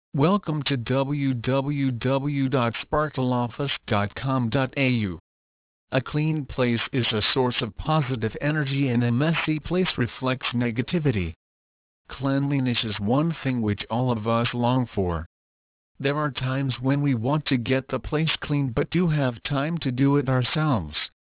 Welcome to www.sparkleoffice.com.au. A clean place is a source of positive energy and a messy place reflects negativity. Cleanliness is one thing which all of us long for. There are times when we want to get the place clean but do have time to do it ourselves.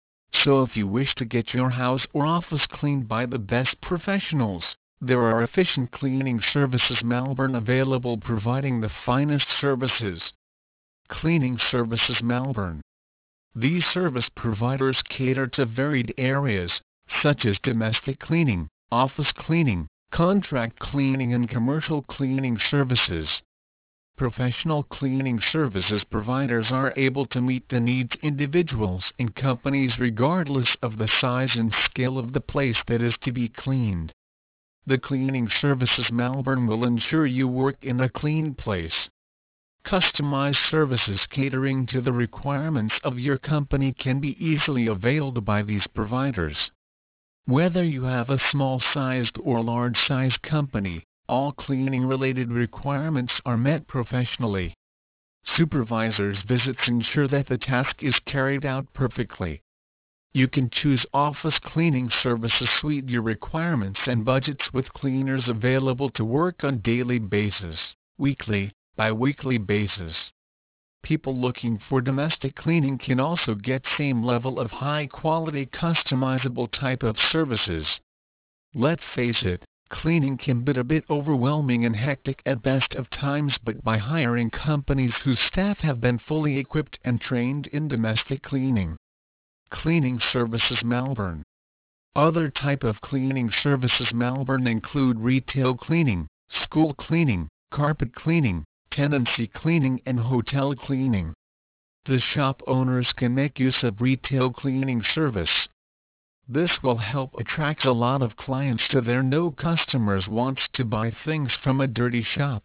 So if you wish to get your house or office cleaned by the best professionals, there are Efficient Cleaning Services Melbourne available providing the finest services. Cleaning Services Melbourne. These service providers cater to varied areas, such as domestic cleaning, office cleaning, contract cleaning and commercial cleaning services. Professional cleaning services providers are able to meet the needs individuals and companies regardless of the size and scale of the place that is to be cleaned. The Cleaning Services Melbourne will ensure you work in a clean place. Customized services catering to the requirements of your company can be easily availed by these providers. Whether you have a small-sized or large-sized company, all cleaning-related requirements are met professionally. Supervisors' visits ensure that the task is carried out perfectly. You can choose office cleaning services suit your requirements and budgets with cleaners available to work on daily basis, weekly, bi-weekly basis. People looking for domestic cleaning can also get same level of high-quality customizable type of services. Let's face it, cleaning can be a bit overwhelming and hectic at best of times, but by hiring companies whose staff have been fully equipped and trained in domestic cleaning. Cleaning Services Melbourne. Other type of cleaning services Melbourne include retail cleaning, school cleaning, carpet cleaning, tenancy cleaning and hotel cleaning. The shop owners can make use of retail cleaning service. This will help attract a lot of clients to there. No customers wants to buy things from a dirty shop.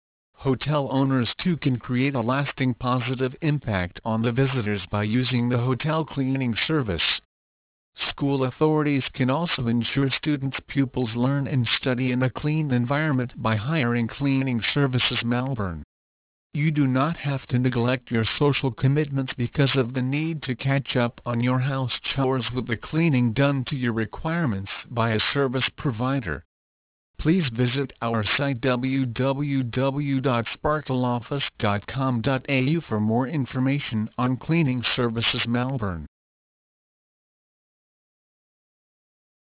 Hotel owners too can create a lasting positive impact on the visitors by using the hotel cleaning service. School authorities can also ensure students' pupils learn and study in a clean environment by hiring Cleaning Services Melbourne. You do not have to neglect your social commitments because of the need to catch up on your house chores with the cleaning done to your requirements by a service provider. Please visit our site www.sparkleoffice.com.au for more information on Cleaning Services Melbourne.